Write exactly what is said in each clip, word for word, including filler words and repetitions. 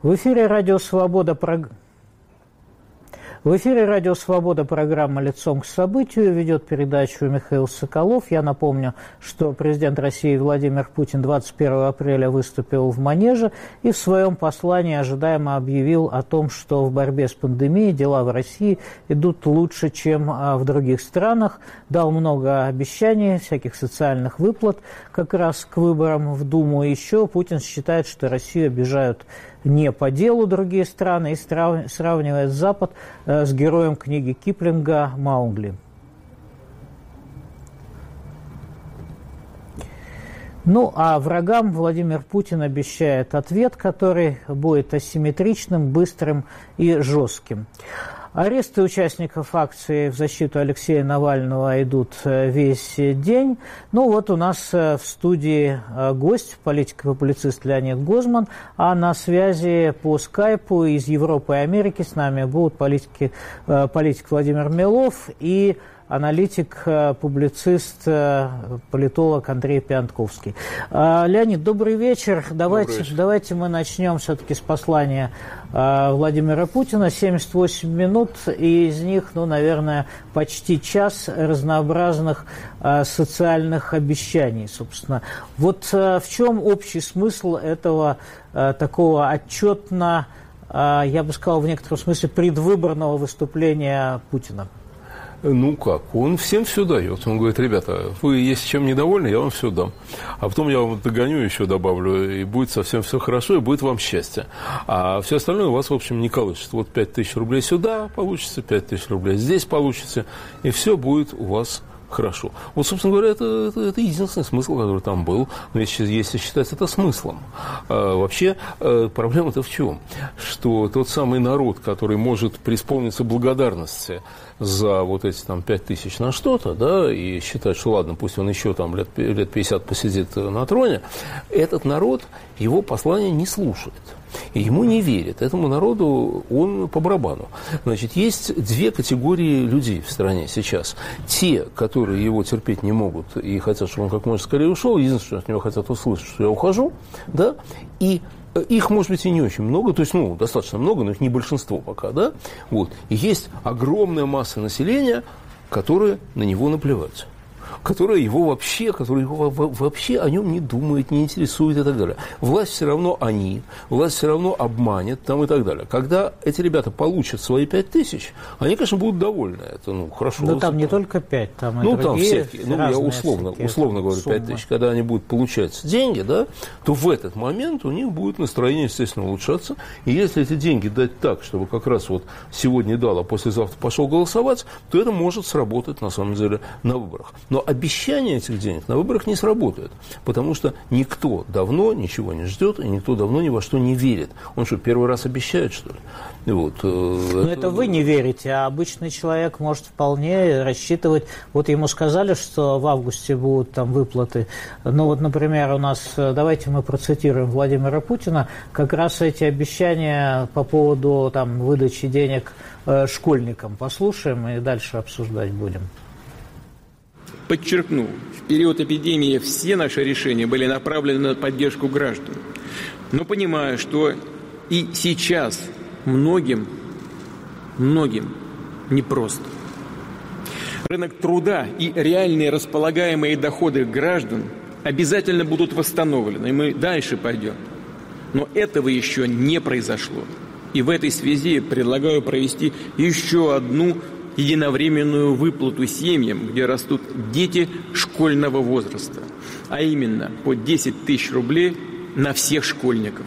В эфире «Радио Свобода», прог... В эфире «Радио Свобода», программа «Лицом к событию», ведет передачу Михаил Соколов. Я напомню, что президент России Владимир Путин двадцать первого апреля выступил в Манеже и в своем послании ожидаемо объявил о том, что в борьбе с пандемией дела в России идут лучше, чем в других странах. Дал много обещаний, всяких социальных выплат как раз к выборам в Думу. И еще Путин считает, что Россию обижают не по делу другие страны, и сравнивает Запад с героем книги Киплинга Маугли. Ну, а врагам Владимир Путин обещает ответ, который будет асимметричным, быстрым и жестким. Аресты участников акции в защиту Алексея Навального идут весь день. Ну вот у нас в студии гость, политик и публицист Леонид Гозман, а на связи по скайпу из Европы и Америки с нами будут политики, политик Владимир Милов и аналитик, публицист, политолог Андрей Пиантковский. Леонид, добрый вечер. Давайте, добрый вечер. Давайте мы начнем все-таки с послания Владимира Путина. семьдесят восемь минут, и из них, ну, наверное, почти час разнообразных социальных обещаний, собственно. Вот в чем общий смысл этого такого отчетно, я бы сказал, в некотором смысле предвыборного выступления Путина? Ну как, он всем все дает. Он говорит: ребята, вы если чем недовольны, я вам все дам. А потом я вам догоню, еще добавлю, и будет совсем все хорошо, и будет вам счастье. А все остальное у вас, в общем, не колышется. Вот пять тысяч рублей сюда получится, пять тысяч рублей здесь получится, и все будет у вас хорошо. Вот, собственно говоря, это, это, это единственный смысл, который там был, но если, если считать это смыслом. А, вообще, а, проблема-то в чем? Что тот самый народ, который может преисполниться благодарности за вот эти там пять тысяч на что-то, да, и считать, что ладно, пусть он еще там лет, лет пятьдесят посидит на троне, этот народ его послание не слушает. И ему не верит. Этому народу он по барабану. Значит, есть две категории людей в стране сейчас. Те, которые его терпеть не могут и хотят, чтобы он как можно скорее ушел. Единственное, что от него хотят услышать, что я ухожу, да, и их, может быть, и не очень много, то есть, ну, достаточно много, но их не большинство пока, да, вот. И есть огромная масса населения, которые на него наплевать, которые его вообще, которые его вообще о нем не думают, не интересуют и так далее. Власть все равно они, власть все равно обманет там и так далее. Когда эти ребята получат свои пять тысяч, они, конечно, будут довольны. Это, ну, хорошо. Ну, там не только пять, там и ну, другие, там всякие, ну, я условно, условно говорю, пять тысяч. Когда они будут получать деньги, да, то в этот момент у них будет настроение, естественно, улучшаться. И если эти деньги дать так, чтобы как раз вот сегодня дал, а послезавтра пошел голосовать, то это может сработать, на самом деле, на выборах. Но обещания этих денег на выборах не сработают, потому что никто давно ничего не ждет, и никто давно ни во что не верит. Он что, первый раз обещает, что ли? Вот, Но это... это вы не верите, а обычный человек может вполне рассчитывать. Вот ему сказали, что в августе будут там выплаты. Ну вот, например, у нас, давайте мы процитируем Владимира Путина, как раз эти обещания по поводу там выдачи денег э, школьникам. Послушаем и дальше обсуждать будем. Подчеркну, в период эпидемии все наши решения были направлены на поддержку граждан. Но понимаю, что и сейчас многим, многим непросто. Рынок труда и реальные располагаемые доходы граждан обязательно будут восстановлены, и мы дальше пойдем. Но этого еще не произошло. И в этой связи предлагаю провести еще одну единовременную выплату семьям, где растут дети школьного возраста, а именно по десять тысяч рублей на всех школьников.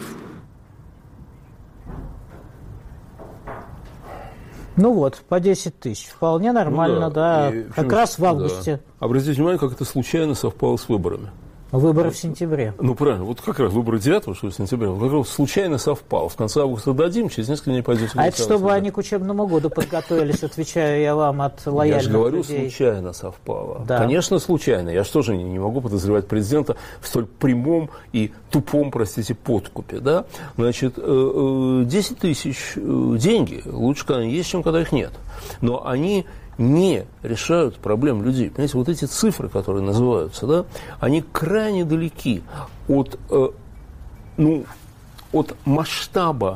Ну вот, по десять тысяч. Вполне нормально, ну, да. да. Как раз в августе. Да. Обратите внимание, как это случайно совпало с выборами. Выборы в сентябре. Ну, правильно. Вот как раз выборы девятого, что сентября, как раз случайно совпал. В конце августа дадим, через несколько дней пойдете. А это чтобы они к учебному году подготовились, отвечаю я вам от лояльных людей. Я же говорю, случайно совпало. Да. Конечно, случайно. Я же тоже не могу подозревать президента в столь прямом и тупом, простите, подкупе. Да? Значит, десять тысяч деньги лучше, когда они есть, чем когда их нет. Но они не решают проблем людей. Понимаете, вот эти цифры, которые называются, да, они крайне далеки от, э, ну, от масштаба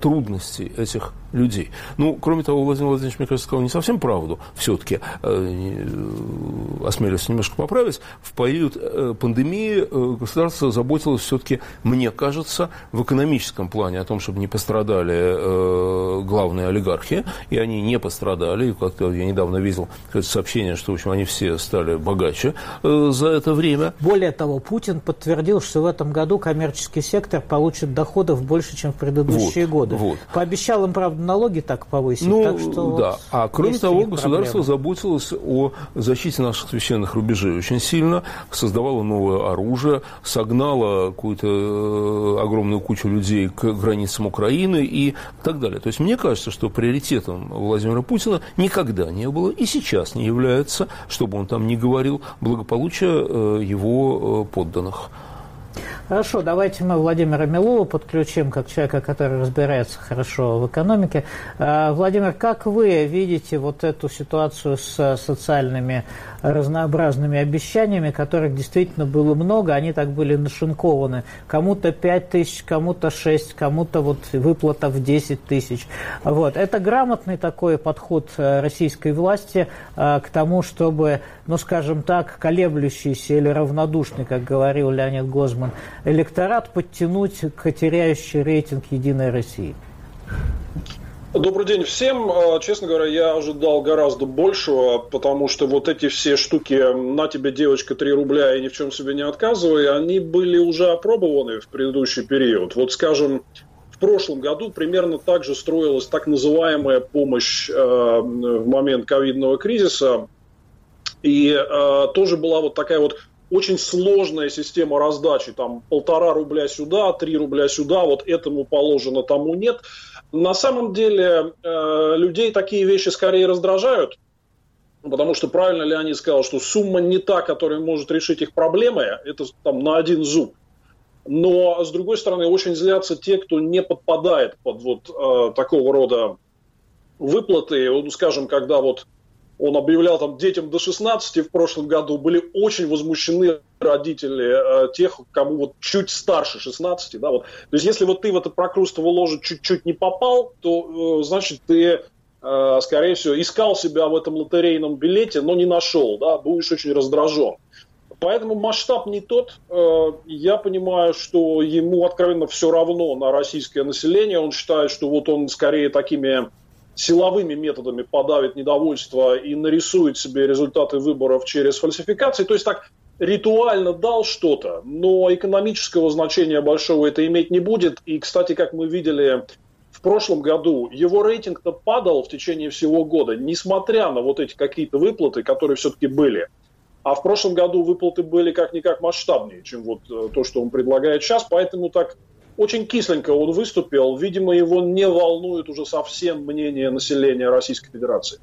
трудностей этих людей. Ну, кроме того, Владимир Владимирович, мне кажется, сказал не совсем правду, все-таки, э, осмелюсь немножко поправить, в период э, пандемии э, государство заботилось все-таки, мне кажется, в экономическом плане о том, чтобы не пострадали э, главные олигархи, и они не пострадали, и как-то я недавно видел сообщение, что, в общем, они все стали богаче э, за это время. Более того, Путин подтвердил, что в этом году коммерческий сектор получит доходов больше, чем в предыдущие вот, годы. Вот. Пообещал им, правда, налоги так повысить. Ну, так что да. Вот а кроме того, государство проблемы. заботилось о защите наших священных рубежей очень сильно, создавало новое оружие, согнало какую-то огромную кучу людей к границам Украины и так далее. То есть мне кажется, что приоритетом Владимира Путина никогда не было и сейчас не является, чтобы он там ни говорил, благополучие его подданных. Хорошо, давайте мы Владимира Милова подключим, как человека, который разбирается хорошо в экономике. Владимир, как вы видите вот эту ситуацию с социальными разнообразными обещаниями, которых действительно было много, они так были нашинкованы. Кому-то пять тысяч, кому-то шесть, кому-то вот выплата в десять тысяч. Вот. Это грамотный такой подход российской власти к тому, чтобы, ну скажем так, колеблющийся или равнодушный, как говорил Леонид Гозман, электорат подтянуть к теряющей рейтинг «Единой России». Добрый день всем. Честно говоря, я ожидал гораздо большего, потому что вот эти все штуки «на тебе, девочка, три рубля и ни в чем себе не отказывай», они были уже опробованы в предыдущий период. Вот, скажем, в прошлом году примерно так же строилась так называемая помощь э, в момент ковидного кризиса. И э, тоже была вот такая вот очень сложная система раздачи. Там полтора рубля сюда, три рубля сюда, вот этому положено, тому нет. На самом деле э, людей такие вещи скорее раздражают, потому что правильно Леонид сказал, что сумма не та, которая может решить их проблемы, это там на один зуб. Но, с другой стороны, очень злятся те, кто не подпадает под вот э, такого рода выплаты. Ну, скажем, когда вот он объявлял там детям до шестнадцати в прошлом году, были очень возмущены родители э, тех, кому вот чуть старше шестнадцати. Да, вот. То есть, если вот ты в это прокрустово ложе чуть-чуть не попал, то, э, значит, ты, э, скорее всего, искал себя в этом лотерейном билете, но не нашел, да, будешь очень раздражен. Поэтому масштаб не тот. Э, я понимаю, что ему откровенно все равно на российское население. Он считает, что вот он скорее такими силовыми методами подавит недовольство и нарисует себе результаты выборов через фальсификации. То есть так ритуально дал что-то, но экономического значения большого это иметь не будет. И, кстати, как мы видели в прошлом году, его рейтинг-то падал в течение всего года, несмотря на вот эти какие-то выплаты, которые все-таки были. А в прошлом году выплаты были как-никак масштабнее, чем вот то, что он предлагает сейчас. Поэтому так очень кисленько он выступил. Видимо, его не волнует уже совсем мнение населения Российской Федерации.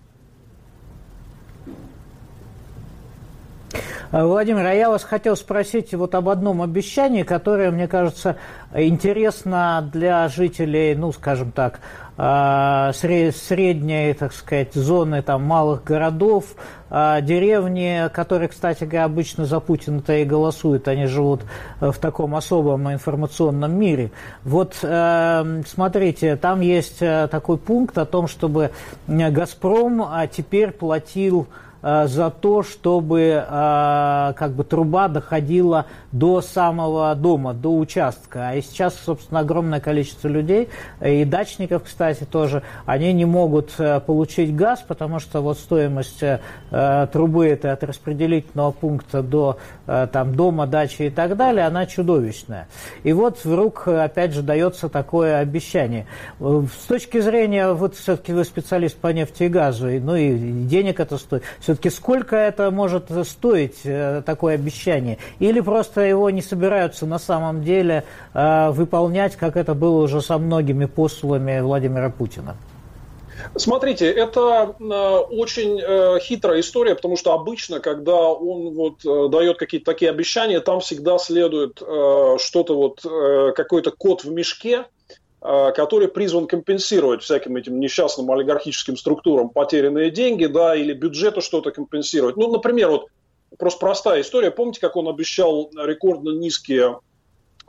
Владимир, а я вас хотел спросить вот об одном обещании, которое, мне кажется, интересно для жителей, ну, скажем так, средней, так сказать, зоны там, малых городов, деревни, которые, кстати говоря, обычно за Путина-то и голосуют, они живут в таком особом информационном мире. Вот смотрите, там есть такой пункт о том, чтобы «Газпром» теперь платил за то, чтобы как бы труба доходила до самого дома, до участка. И сейчас, собственно, огромное количество людей, и дачников, кстати, тоже, они не могут получить газ, потому что вот стоимость трубы это от распределительного пункта до там, дома, дачи и так далее, она чудовищная. И вот вдруг, опять же, дается такое обещание. С точки зрения, вот все-таки вы специалист по нефти и газу, ну и денег это стоит, все-таки сколько это может стоить, такое обещание? Или просто его не собираются на самом деле э, выполнять, как это было уже со многими послами Владимира Путина? Смотрите, это э, очень э, хитрая история, потому что обычно, когда он вот, э, дает какие-то такие обещания, там всегда следует э, что-то, вот, э, какой-то кот в мешке, который призван компенсировать всяким этим несчастным олигархическим структурам потерянные деньги, да, или бюджету что-то компенсировать. Ну, например, вот просто простая история. Помните, как он обещал рекордно низкие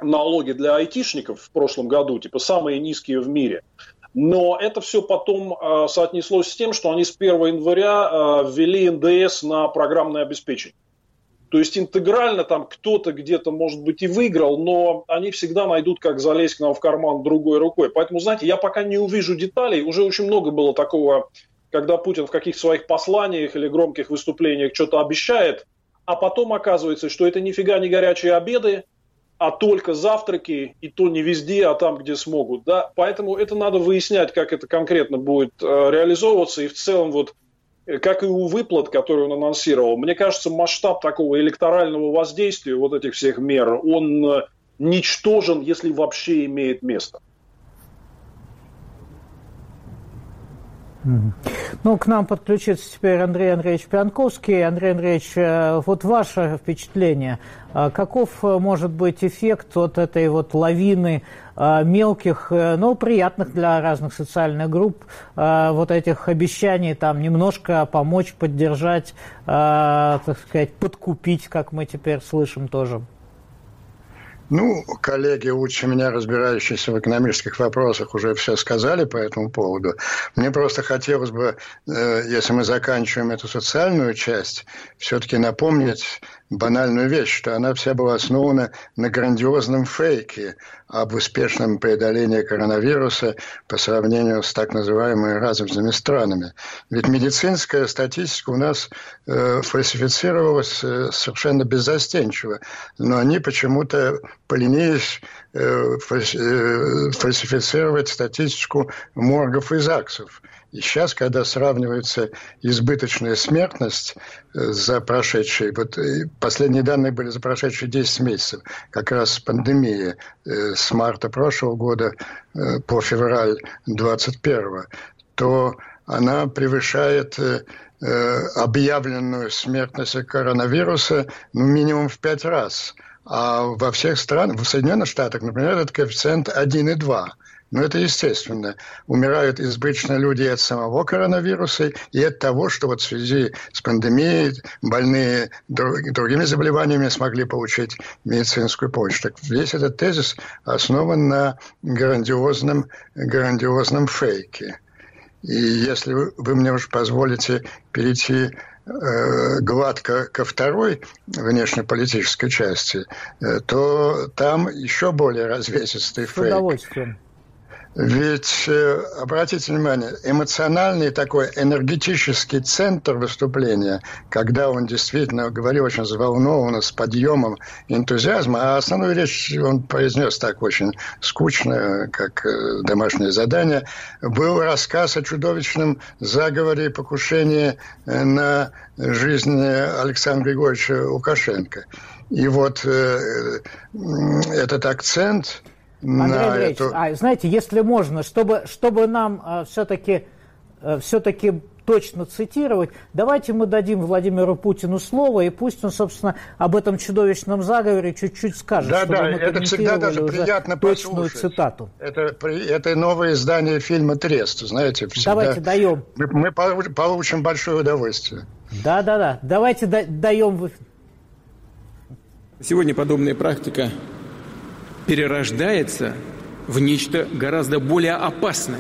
налоги для айтишников в прошлом году, типа самые низкие в мире. Но это все потом э, соотнеслось с тем, что они с первого января э, ввели эн дэ эс на программное обеспечение. То есть интегрально там кто-то где-то, может быть, и выиграл, но они всегда найдут, как залезть к нам в карман другой рукой. Поэтому, знаете, я пока не увижу деталей. Уже очень много было такого, когда Путин в каких-то своих посланиях или громких выступлениях что-то обещает, а потом оказывается, что это нифига не горячие обеды, а только завтраки, и то не везде, а там, где смогут. Да? Поэтому это надо выяснять, как это конкретно будет э, реализовываться. И в целом, вот, как и у выплат, которые он анонсировал, мне кажется, масштаб такого электорального воздействия вот этих всех мер, он э, ничтожен, если вообще имеет место. Ну, к нам подключится теперь Андрей Андреевич Пьянковский. Андрей Андреевич, вот ваше впечатление, каков может быть эффект от этой вот лавины мелких, но приятных для разных социальных групп, вот этих обещаний там немножко помочь, поддержать, так сказать, подкупить, как мы теперь слышим тоже? Ну, коллеги, лучше меня разбирающиеся в экономических вопросах, уже все сказали по этому поводу. Мне просто хотелось бы, если мы заканчиваем эту социальную часть, все-таки напомнить банальную вещь, что она вся была основана на грандиозном фейке об успешном преодолении коронавируса по сравнению с так называемыми развитыми странами. Ведь медицинская статистика у нас э, фальсифицировалась э, совершенно беззастенчиво, но они почему-то поленились э, фальсифицировать статистику моргов и ЗАГСов. И сейчас, когда сравнивается избыточная смертность за прошедшие, вот последние данные были за прошедшие десять месяцев, как раз пандемия с марта прошлого года по февраль двадцать первого, то она превышает объявленную смертность от коронавируса ну, минимум в пять раз. А во всех странах, в Соединенных Штатах, например, этот коэффициент один и два. Но это естественно. Умирают избыточно люди от самого коронавируса и от того, что вот в связи с пандемией больные другими заболеваниями смогли получить медицинскую помощь. Так весь этот тезис основан на грандиозном, грандиозном фейке. И если вы мне уж позволите перейти э, гладко ко второй внешнеполитической части, э, то там еще более развесистый фейк. С удовольствием. Ведь, обратите внимание, эмоциональный такой энергетический центр выступления, когда он действительно говорил очень взволнованно, с подъемом энтузиазма, а основную речь он произнес так очень скучно, как домашнее задание, был рассказ о чудовищном заговоре и покушении на жизнь Александра Григорьевича Лукашенко. И вот э, этот акцент... Андрей Андреевич, эту... а, знаете, если можно, чтобы, чтобы нам а, все-таки, а, все-таки точно цитировать, давайте мы дадим Владимиру Путину слово, и пусть он, собственно, об этом чудовищном заговоре чуть-чуть скажет, да, чтобы да, мы это всегда даже приятно точную цитату. Это, это новое издание фильма «Трест», знаете. Всегда... Давайте даем. Мы, мы получим большое удовольствие. Да-да-да, давайте да, даем. Сегодня подобная практика перерождается в нечто гораздо более опасное.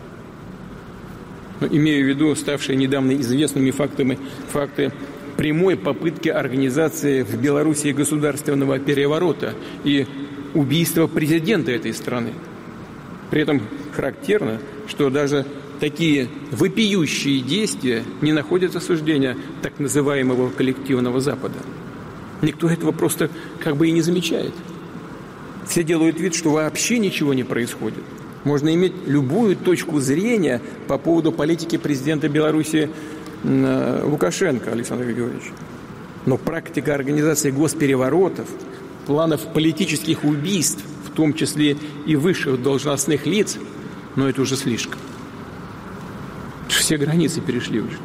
Но, имею в виду ставшие недавно известными фактами, факты прямой попытки организации в Белоруссии государственного переворота и убийства президента этой страны. При этом характерно, что даже такие вопиющие действия не находят осуждения так называемого коллективного Запада. Никто этого просто как бы и не замечает. Все делают вид, что вообще ничего не происходит. Можно иметь любую точку зрения по поводу политики президента Беларуси Лукашенко Александра Григорьевича. Но практика организации госпереворотов, планов политических убийств, в том числе и высших должностных лиц, но это уже слишком. Все границы перешли уже.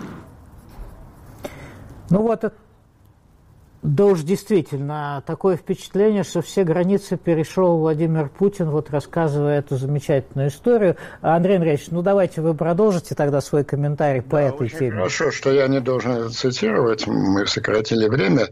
Ну вот это. Да уж действительно, такое впечатление, что все границы перешел Владимир Путин, вот рассказывая эту замечательную историю. Андрей Андреевич, ну давайте вы продолжите тогда свой комментарий по да, этой очень теме. Хорошо, что я не должен цитировать, мы сократили время.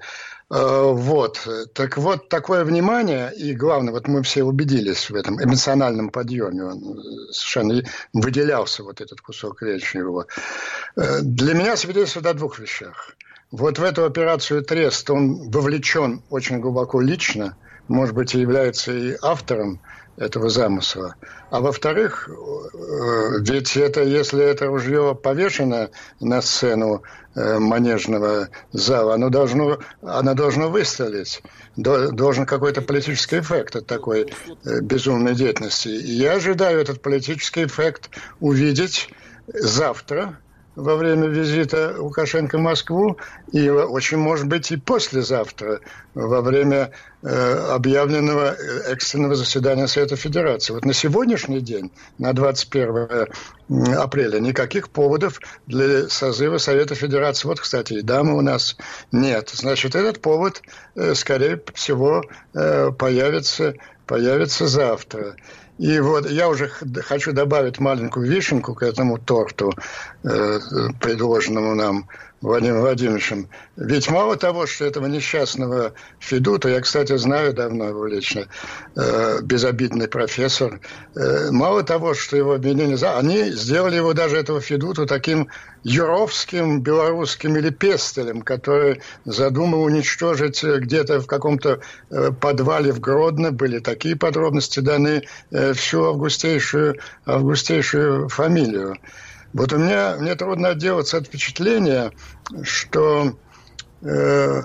Вот. Так вот, такое внимание, и главное, вот мы все убедились в этом эмоциональном подъеме, он совершенно выделялся, вот этот кусок речи его. Для меня свидетельствует о двух вещах. Вот в эту операцию «Трест» он вовлечен очень глубоко лично, может быть, и является и автором этого замысла. А во-вторых, ведь это, если это ружье повешено на сцену манежного зала, оно должно, оно должно выстрелить. Должен какой-то политический эффект от такой безумной деятельности. И я ожидаю этот политический эффект увидеть завтра, во время визита Лукашенко в Москву, и очень может быть и послезавтра, во время э, объявленного экстренного заседания Совета Федерации. Вот на сегодняшний день, на двадцать первое апреля, никаких поводов для созыва Совета Федерации. Вот, кстати, и дамы у нас нет. Значит, этот повод, э, скорее всего, э, появится, появится завтра. И вот я уже хочу добавить маленькую вишенку к этому торту, э, предложенному нам Владимиром Владимировичем. Ведь мало того, что этого несчастного Федута, я, кстати, знаю давно его лично, э, безобидный профессор, э, мало того, что его обвинили, они сделали его, даже этого Федуту, таким юровским белорусским или пестелем, который задумал уничтожить где-то в каком-то э, подвале в Гродно, были такие подробности даны, э, всю августейшую, августейшую фамилию. Вот у меня, мне трудно отделаться от впечатления, что э,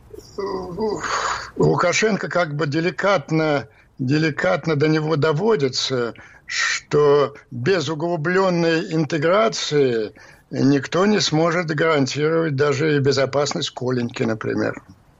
Лукашенко как бы деликатно, деликатно до него доводится, что без углубленной интеграции никто не сможет гарантировать даже и безопасность Коленьки, например.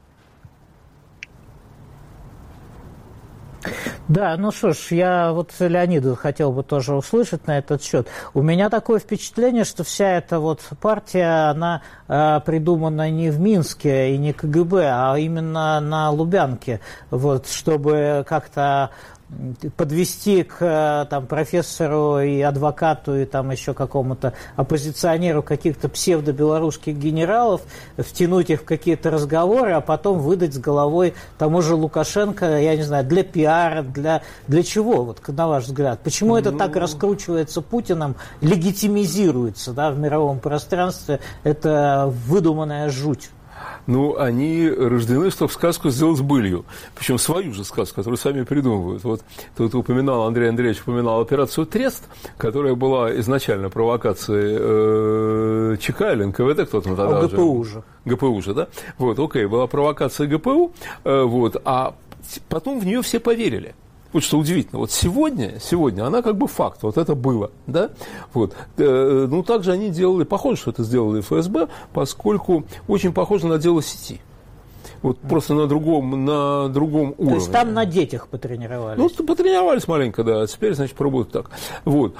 Да, ну что ж, я вот Леониду хотел бы тоже услышать на этот счет. У меня такое впечатление, что вся эта вот партия, она э, придумана не в Минске и не КГБ, а именно на Лубянке, вот, чтобы как-то подвести к там, профессору и адвокату и там еще какому-то оппозиционеру каких-то псевдо-белорусских генералов, втянуть их в какие-то разговоры, а потом выдать с головой тому же Лукашенко, я не знаю, для пиара, для, для чего, вот, на ваш взгляд? Почему это ну... так раскручивается Путиным, легитимизируется, да, в мировом пространстве? Это выдуманная жуть. Ну, они рождены, чтобы сказку сделать былью. Причем свою же сказку, которую сами придумывают. Вот тут упоминал, Андрей Андреевич упоминал операцию «Трест», которая была изначально провокацией э, ЧК или эн ка вэ тэ, кто-то тогда а ГПУ же. ГПУ же, да? Вот, окей, была провокация ГПУ, э, вот, а потом в нее все поверили. Вот что удивительно, вот сегодня, сегодня она как бы факт, вот это было, да, вот, э, ну, также они делали, похоже, что это сделали эф эс бэ, поскольку очень похоже на дело сети. Вот просто на другом, на другом уровне. То есть там на детях потренировались? Ну, потренировались маленько, да, а теперь, значит, пробуют так. Вот.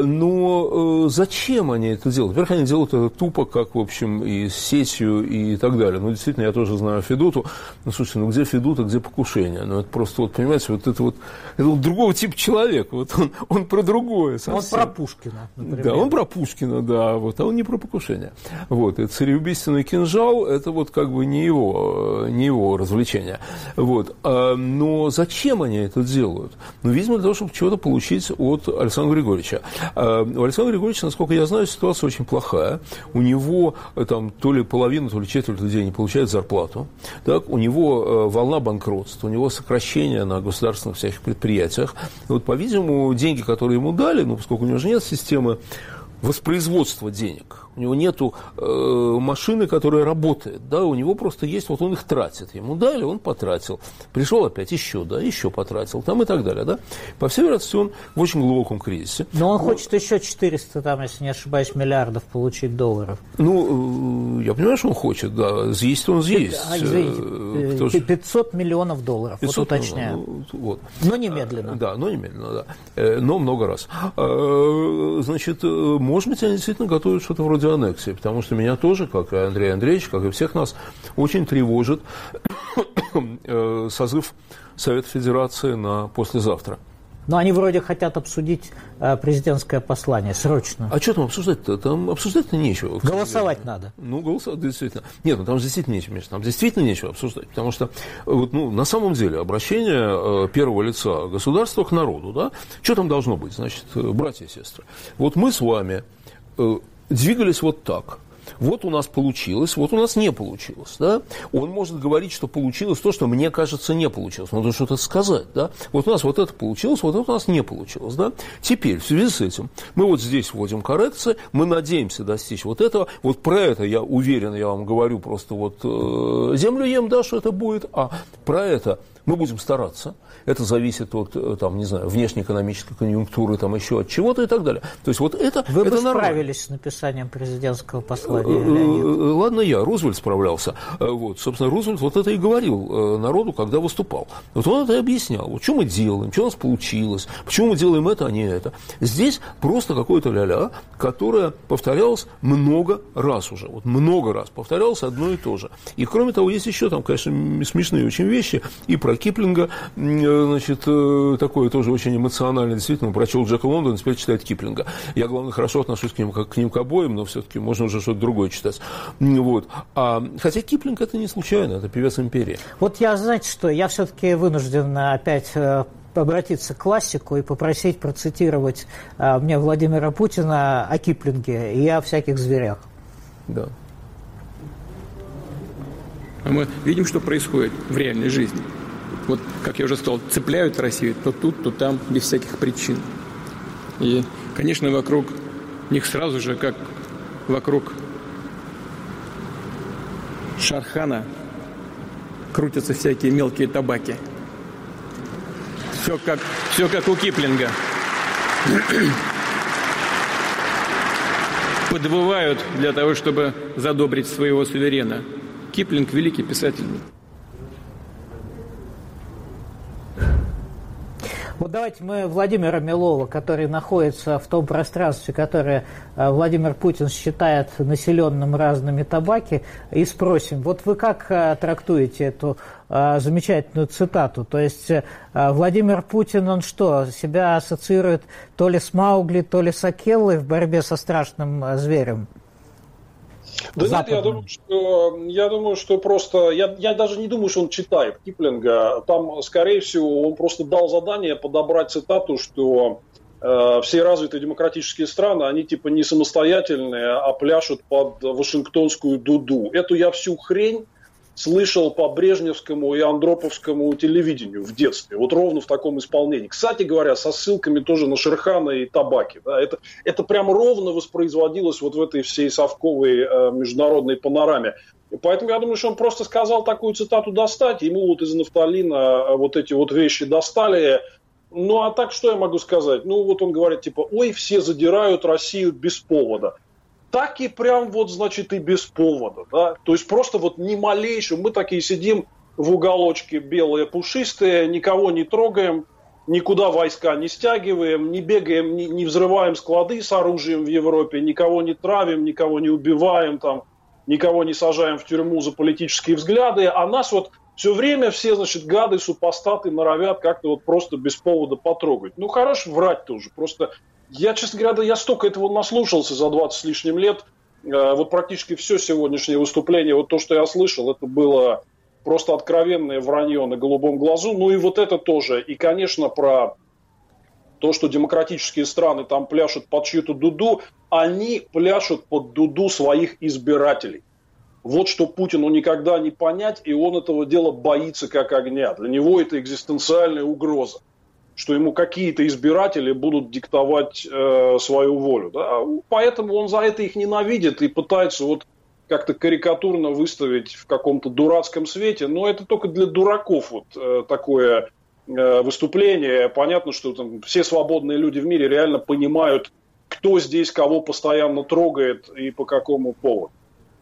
Но зачем они это делают? Во-первых, они делают это тупо, как, в общем, и с сетью, и так далее. Ну, действительно, я тоже знаю Федуту. Ну, слушайте, ну, где Федута, где покушение? Ну, это просто, вот, понимаете, вот это вот, это вот другого типа человек. Вот он, он про другое совсем. Он про Пушкина, например. Да, он про Пушкина, да, вот, а он не про покушение. Вот, это цареубийственный кинжал, это вот как бы не его, не его развлечение. Вот. Но зачем они это делают? Ну, видимо, для того, чтобы чего-то получить от Александра Григорьевича. У Александра Григорьевича, насколько я знаю, ситуация очень плохая. У него там то ли половина, то ли четверть людей не получает зарплату. Так? У него волна банкротства, у него сокращение на государственных всяких предприятиях. И вот, по-видимому, деньги, которые ему дали, ну, поскольку у него же нет системы воспроизводства денег. У него нету э, машины, которая работает, да, у него просто есть, вот он их тратит. Ему дали, он потратил. Пришел опять еще, да, еще потратил, там и так далее, да. По всей вероятности, он в очень глубоком кризисе. Но он вот. Хочет еще четыреста, там, если не ошибаюсь, миллиардов получить долларов. Ну, э, я понимаю, что он хочет, да, съесть он съест. А, извините, пятьсот миллионов долларов, пятьсот, вот уточняю. Ну, вот. Но немедленно. Да, но немедленно, да, но много раз. Значит, может быть, они действительно готовят что-то вроде аннексии, потому что меня тоже, как и Андрей Андреевич, как и всех нас, очень тревожит созыв Совета Федерации на послезавтра. Но они вроде хотят обсудить э, президентское послание срочно. А что там обсуждать-то? Там обсуждать-то нечего. Голосовать надо. Ну, голосовать, действительно. Нет, ну там действительно нечего, Миша, там действительно нечего обсуждать. Потому что, вот, ну, на самом деле, обращение э, первого лица государства к народу, да, что там должно быть, значит, братья и сестры. Вот мы с вами э, двигались вот так. Вот у нас получилось, вот у нас не получилось. Да? Он может говорить, что получилось то, что мне кажется не получилось. Надо что-то сказать. Да? Вот у нас вот это получилось, вот это у нас не получилось. Да? Теперь, в связи с этим, мы вот здесь вводим коррекции, мы надеемся достичь вот этого. Вот про это я уверен, я вам говорю, просто вот э, землю ем, да, что это будет, а про это мы будем стараться. Это зависит от, там, не знаю, внешнеэкономической конъюнктуры, там, еще от чего-то и так далее. То есть вот это, Вы это бы нормально. справились с написанием президентского послания, Леонид? Ладно я, Рузвельт справлялся. Вот, собственно, Рузвельт вот это и говорил народу, когда выступал. Вот он это и объяснял. Вот что мы делаем, что у нас получилось, почему мы делаем это, а не это. Здесь просто какое-то ля-ля, которое повторялось много раз уже. Вот много раз повторялось одно и то же. И кроме того, есть еще там, конечно, смешные очень вещи. И про Киплинга, значит, такое тоже очень эмоциональное, действительно, прочел Джека Лондона, теперь читает Киплинга. Я, главное, хорошо отношусь к ним, как к ним к обоим, но все-таки можно уже что-то другое читать. Вот. А, хотя Киплинг это не случайно, это певец империи. Вот я, знаете что, я все-таки вынужден опять обратиться к классику и попросить процитировать а, мне Владимира Путина о Киплинге и о всяких зверях. Да. А мы видим, что происходит в реальной жизни. Вот, как я уже сказал, цепляют Россию то тут, то там, без всяких причин. И, конечно, вокруг них сразу же, как вокруг Шархана, крутятся всякие мелкие табаки. Все как, все как у Киплинга. Подвывают для того, чтобы задобрить своего суверена. Киплинг – великий писатель. Вот давайте мы Владимира Милова, который находится в том пространстве, которое Владимир Путин считает населенным разными табаки, и спросим, вот вы как трактуете эту замечательную цитату? То есть Владимир Путин, он что, себя ассоциирует то ли с Маугли, то ли с Акеллой в борьбе со страшным зверем? Да Западным. Нет, я думаю, что, я думаю, что просто... Я, я даже не думаю, что он читает Киплинга. Там, скорее всего, он просто дал задание подобрать цитату, что э, все развитые демократические страны, они типа не самостоятельные, а пляшут под вашингтонскую дуду. Эту я всю хрень слышал по брежневскому и андроповскому телевидению в детстве. Вот ровно в таком исполнении. Кстати говоря, со ссылками тоже на Шерхана и табаки. Да, это, это прям ровно воспроизводилось вот в этой всей совковой э, международной панораме. И поэтому я думаю, что он просто сказал такую цитату достать. Ему вот из нафталина вот эти вот вещи достали. Ну а так что я могу сказать? Ну вот он говорит типа, ой, все задирают Россию без повода. Так и прям вот, значит, и без повода, да, то есть просто вот ни малейшего, мы такие сидим в уголочке белые, пушистые, никого не трогаем, никуда войска не стягиваем, не бегаем, не, не взрываем склады с оружием в Европе, никого не травим, никого не убиваем, там, никого не сажаем в тюрьму за политические взгляды, а нас вот все время все, значит, гады, супостаты норовят как-то вот просто без повода потрогать. Ну, хорош врать тоже, просто... Я, честно говоря, я столько этого наслушался за двадцать с лишним лет. Вот практически все сегодняшнее выступление, вот то, что я слышал, это было просто откровенное вранье на голубом глазу. Ну и вот это тоже. И, конечно, про то, что демократические страны там пляшут под чью-то дуду, они пляшут под дуду своих избирателей. Вот что Путину никогда не понять, и он этого дела боится как огня. Для него это экзистенциальная угроза, что ему какие-то избиратели будут диктовать э, свою волю. Да? Поэтому он за это их ненавидит и пытается вот как-то карикатурно выставить в каком-то дурацком свете. Но это только для дураков вот э, такое э, выступление. Понятно, что там все свободные люди в мире реально понимают, кто здесь кого постоянно трогает и по какому поводу.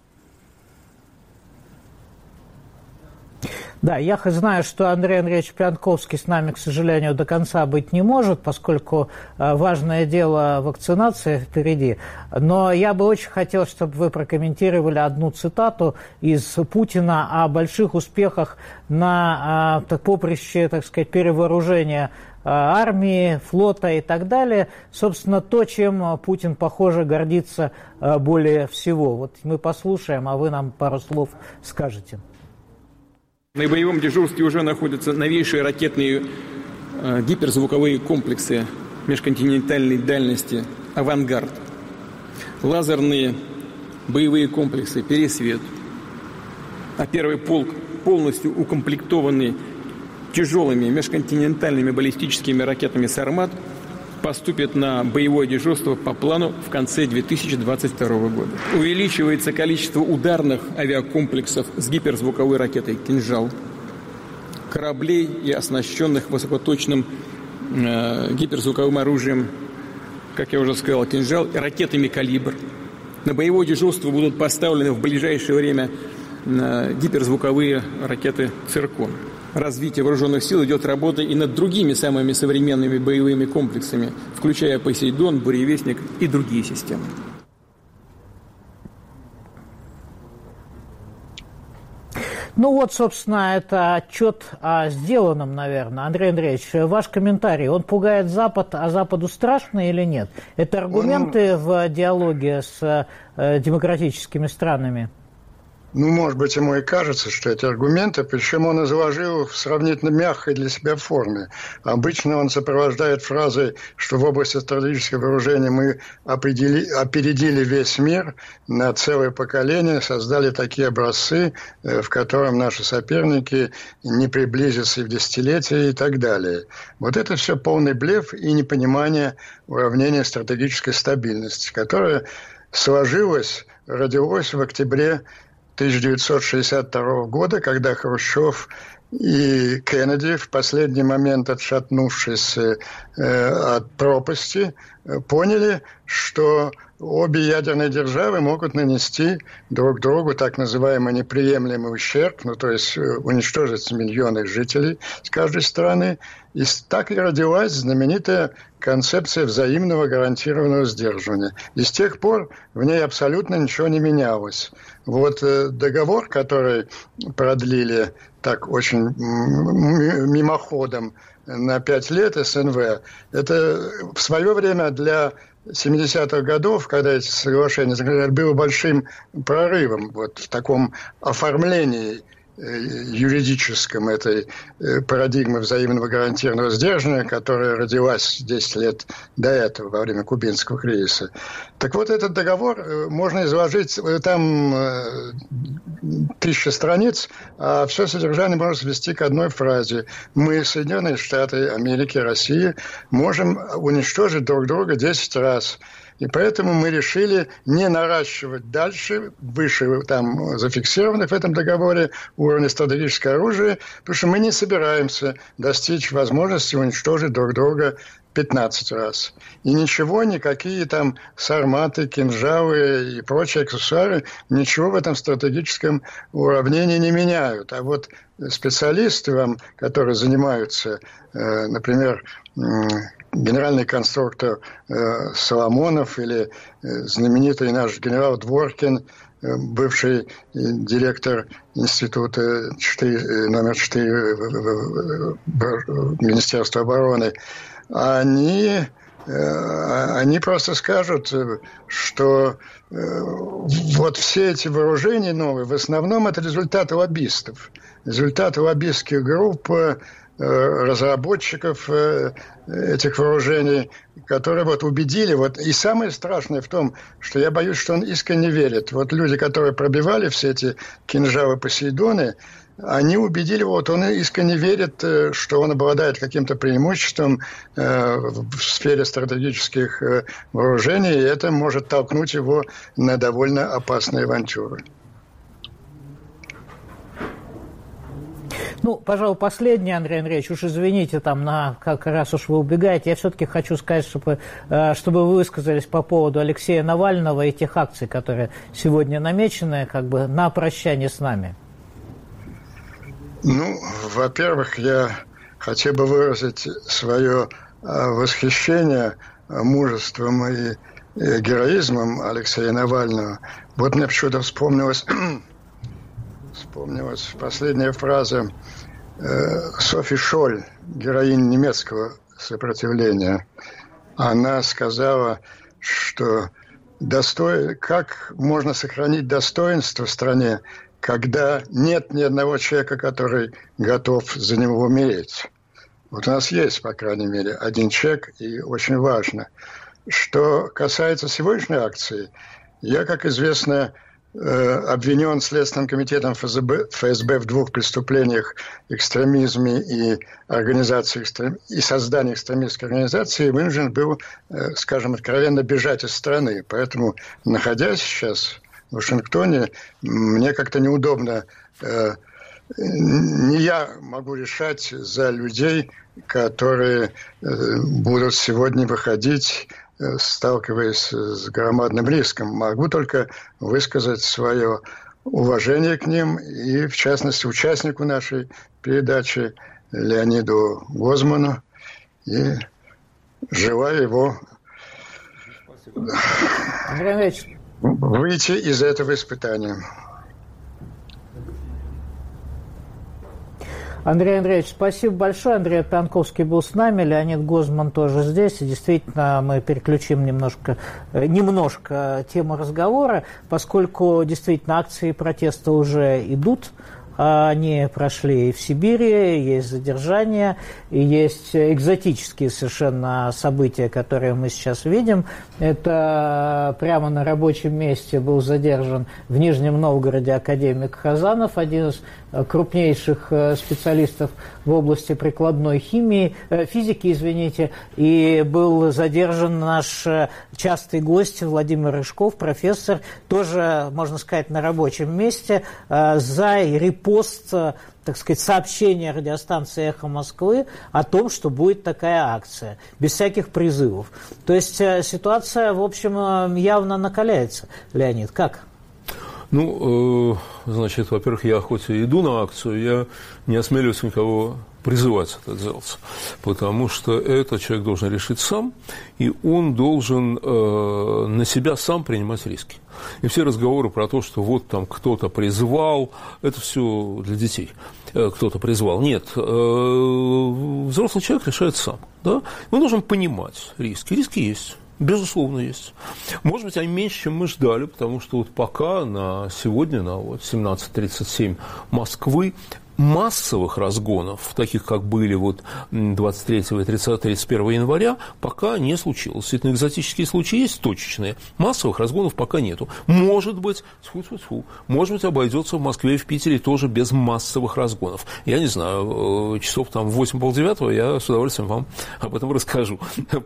Да, я знаю, что Андрей Андреевич Пьянковский с нами, к сожалению, до конца быть не может, поскольку важное дело вакцинации впереди. Но я бы очень хотел, чтобы вы прокомментировали одну цитату из Путина о больших успехах на поприще, так сказать, перевооружения армии, флота и так далее. Собственно, то, чем Путин, похоже, гордится более всего. Вот мы послушаем, а вы нам пару слов скажете. На боевом дежурстве уже находятся новейшие ракетные э, гиперзвуковые комплексы межконтинентальной дальности «Авангард», лазерные боевые комплексы «Пересвет», а первый полк, полностью укомплектованный тяжелыми межконтинентальными баллистическими ракетами «Сармат», поступит на боевое дежурство по плану в конце две тысячи двадцать второго года. Увеличивается количество ударных авиакомплексов с гиперзвуковой ракетой «Кинжал», кораблей и оснащенных высокоточным э, гиперзвуковым оружием, как я уже сказал, «Кинжал», и ракетами «Калибр». На боевое дежурство будут поставлены в ближайшее время э, гиперзвуковые ракеты «Циркон». Развитие вооруженных сил идет работа и над другими самыми современными боевыми комплексами, включая «Посейдон», «Буревестник» и другие системы. Ну вот, собственно, это отчет о сделанном, наверное. Андрей Андреевич, ваш комментарий. Он пугает Запад, а Западу страшно или нет? Это аргументы в диалоге с демократическими странами? Ну, может быть, ему и кажется, что эти аргументы, причем он изложил в сравнительно мягкой для себя форме. Обычно он сопровождает фразой, что в области стратегического вооружения мы опередили весь мир на целое поколение, создали такие образцы, в котором наши соперники не приблизятся и в десятилетия и так далее. Вот это все полный блеф и непонимание уравнения стратегической стабильности, которое сложилось, родилось в октябре тысяча девятьсот шестьдесят второго года, когда Хрущев и Кеннеди, в последний момент отшатнувшись э, от пропасти, э, поняли, что обе ядерные державы могут нанести друг другу так называемый неприемлемый ущерб, ну, то есть уничтожить миллионы жителей с каждой стороны. И так и родилась знаменитая концепция взаимного гарантированного сдерживания. И с тех пор в ней абсолютно ничего не менялось. Вот э, договор, который продлили так очень мимоходом на пять лет СНВ, это в свое время для семидесятых годов, когда эти соглашения заключались, было большим прорывом вот в таком оформлении юридическом этой парадигмы взаимного гарантированного сдерживания, которая родилась десять лет до этого, во время кубинского кризиса. Так вот, этот договор можно изложить, там тысяча страниц, а все содержание можно свести к одной фразе. Мы, Соединенные Штаты Америки, Россия, можем уничтожить друг друга десять раз. И поэтому мы решили не наращивать дальше, выше там зафиксированных в этом договоре уровня стратегического оружия, потому что мы не собираемся достичь возможности уничтожить друг друга пятнадцать раз. И ничего, никакие там сарматы, кинжалы и прочие аксессуары, ничего в этом стратегическом уравнении не меняют. А вот специалисты, вам, которые занимаются, э, например, э, генеральный конструктор э, Соломонов или э, знаменитый наш генерал Дворкин, э, бывший э, директор института четыре, номер четыре э, э, Министерства обороны, они, э, они просто скажут, что э, вот все эти вооружения новые, в основном это результаты лоббистов, результаты лоббистских групп, разработчиков этих вооружений, которые вот убедили. Вот. И самое страшное в том, что я боюсь, что он искренне верит. Вот люди, которые пробивали все эти кинжалы Посейдоны, они убедили его, вот он искренне верит, что он обладает каким-то преимуществом в сфере стратегических вооружений, и это может толкнуть его на довольно опасные авантюры. Ну, пожалуй, последний, Андрей Андреевич, уж извините, там, на, как раз уж вы убегаете, я все-таки хочу сказать, чтобы, чтобы вы высказались по поводу Алексея Навального и тех акций, которые сегодня намечены, как бы, на прощание с нами. Ну, во-первых, я хотел бы выразить свое восхищение мужеством и героизмом Алексея Навального. Вот мне почему-то вспомнилось... Вспомнилась последняя фраза э, Софи Шоль, героини немецкого сопротивления. Она сказала, что достой... как можно сохранить достоинство в стране, когда нет ни одного человека, который готов за него умереть. Вот у нас есть, по крайней мере, один человек, и очень важно. Что касается сегодняшней акции, я, как известно, обвинен Следственным комитетом ФСБ, ФСБ в двух преступлениях: экстремизме и, организации экстрем... и создании экстремистской организации, и вынужден был, скажем, откровенно бежать из страны. Поэтому, находясь сейчас в Вашингтоне, мне как-то неудобно. Не я могу решать за людей, которые будут сегодня выходить, сталкиваясь с громадным риском. Могу только высказать свое уважение к ним и, в частности, участнику нашей передачи Леониду Гозману, и желаю его выйти из этого испытания. Андрей Андреевич, спасибо большое. Андрей Пьянковский был с нами, Леонид Гозман тоже здесь. И действительно, мы переключим немножко, немножко тему разговора, поскольку действительно акции протеста уже идут. Они прошли и в Сибири, есть задержания, и есть экзотические совершенно события, которые мы сейчас видим. Это прямо на рабочем месте был задержан в Нижнем Новгороде академик Хазанов, один из крупнейших специалистов в области прикладной химии, физики, извините, и был задержан наш частый гость Владимир Рыжков, профессор, тоже, можно сказать, на рабочем месте, за репост, так сказать, сообщения радиостанции «Эхо Москвы» о том, что будет такая акция, без всяких призывов. То есть ситуация, в общем, явно накаляется. Леонид, как? Ну, э, значит, во-первых, я хоть и иду на акцию, я не осмеливаюсь никого призывать это делать, потому что этот человек должен решить сам, и он должен э, на себя сам принимать риски. И все разговоры про то, что вот там кто-то призвал, это все для детей. Кто-то призвал. Нет, э, взрослый человек решает сам. Да? Он должен понимать риски. Риски есть. Безусловно, есть. Может быть, они меньше, чем мы ждали, потому что вот пока на сегодня, на вот семнадцать тридцать семь Москвы, массовых разгонов, таких, как были вот двадцать третьего и тридцать первого января, пока не случилось. Действительно, экзотические случаи есть, точечные. Массовых разгонов пока нету. Может быть, тьфу-тьфу-тьфу, может быть, обойдется в Москве и в Питере тоже без массовых разгонов. Я не знаю, часов там в восемь полдевятого я с удовольствием вам об этом расскажу.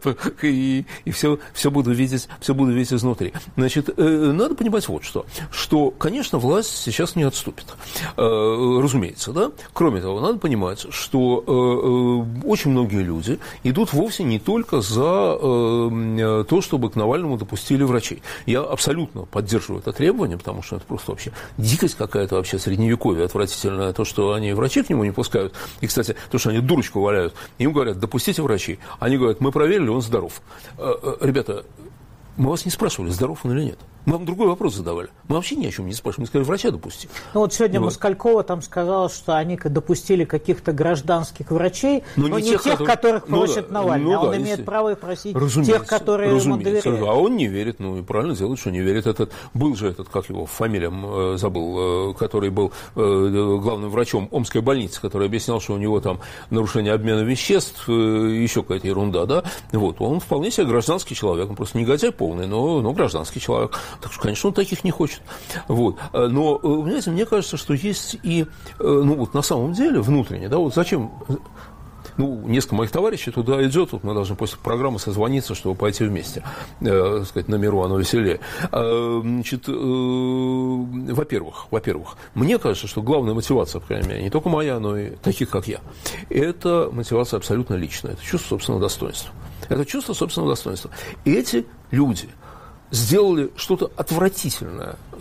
И, и все, все буду видеть, все буду видеть изнутри. Значит, надо понимать вот что. Что, конечно, власть сейчас не отступит. Разумеется, да? Кроме того, надо понимать, что э, очень многие люди идут вовсе не только за э, то, чтобы к Навальному допустили врачей. Я абсолютно поддерживаю это требование, потому что это просто вообще дикость какая-то, вообще средневековье отвратительное, то, что они врачей к нему не пускают. И, кстати, то, что они дурочку валяют. Им говорят, допустите врачей. Они говорят, мы проверили, он здоров. Э, э, ребята, мы вас не спрашивали, здоров он или нет. Мы вам другой вопрос задавали. Мы вообще ни о чем не спрашивали. Мы сказали, врача допусти. Ну вот сегодня вот. Москалькова там сказала, что они допустили каких-то гражданских врачей, но, но не, не тех, тех которых ну, просит да, Навальный. Ну, а он да, имеет если... право их просить тех, которые ему доверяют. А он не верит. Ну и правильно делает, что не верит. Этот, был же этот, как его фамилия, забыл, который был главным врачом Омской больницы, который объяснял, что у него там нарушение обмена веществ, еще какая-то ерунда, да. Вот. Он вполне себе гражданский человек. Он просто негодяй полный, но, но гражданский человек. Так что, конечно, он таких не хочет. Вот. Но, понимаете, мне кажется, что есть и, ну, вот на самом деле, внутренне, да, вот зачем, ну, несколько моих товарищей туда идет, вот мы должны после программы созвониться, чтобы пойти вместе, э, так сказать, на миру оно веселее. Э, значит, э, во-первых, во-первых, мне кажется, что главная мотивация, по крайней мере, не только моя, но и таких, как я, это мотивация абсолютно личная, это чувство собственного достоинства. Это чувство собственного достоинства. И эти люди сделали что-то отвратительное